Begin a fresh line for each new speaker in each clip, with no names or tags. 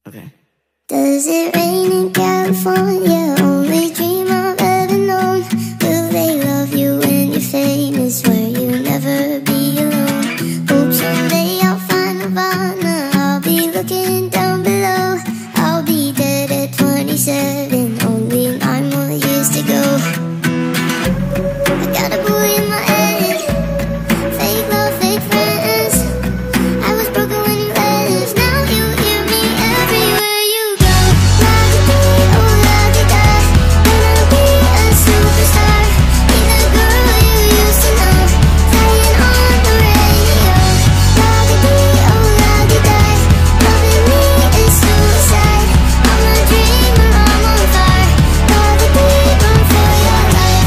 Okay.
Does it rain in California? Only dream I've ever known. Will they love you when you're famous? Where you never be alone. Hope someday I'll find Nirvana. I'll be looking down below. I'll be dead at 27. Only 9 more years to go. I got a bully in my head. Fake love, fake friends. I was broken when you left. Now you hear me everywhere you go. La-di-dee, oh la-di-da. Gonna be a superstar. Be the girl you used to know. Playing on the radio. La-di-dee, oh la-di-da. Loving me is suicide. I'm a dreamer, I'm on fire. La-di-dee, run for your life.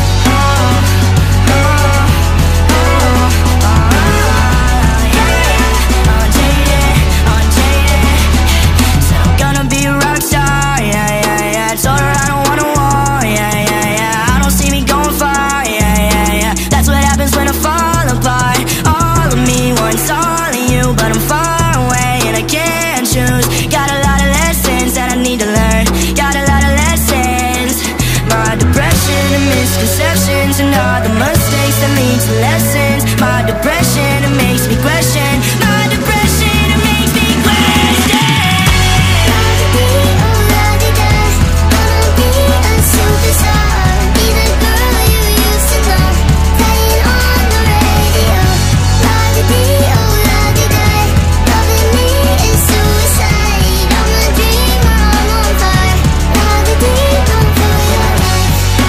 Gonna be a rock star, yeah, yeah, yeah. Told her I don't wanna war, yeah, yeah, yeah. I don't see me going far, yeah, yeah, yeah. That's what happens when I fall apart. All of me wants all of you, but I'm far away and I can't choose. Got a lot of lessons that I need to learn. Got a lot of lessons. My depression and misconceptions and all the mistakes that lead to lessons. My depression, it makes me question. My depression, it makes me question.
La-di-dee, oh la-di-da. Gonna be a superstar. Be the girl you used to know. Playing on the radio. La-di-dee, oh la-di-da. Loving me is suicide. I'm a dreamer, I'm on fire. La-di-dee, run for your life.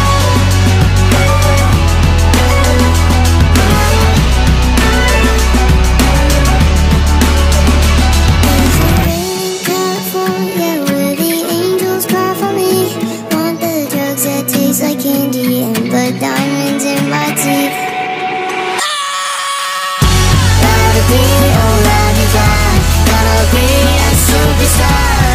California, where the angels cry for me. Want the drugs that taste like candy and the diamonds in my teeth. La-di-dee, oh la-di-da. Gonna be a superstar.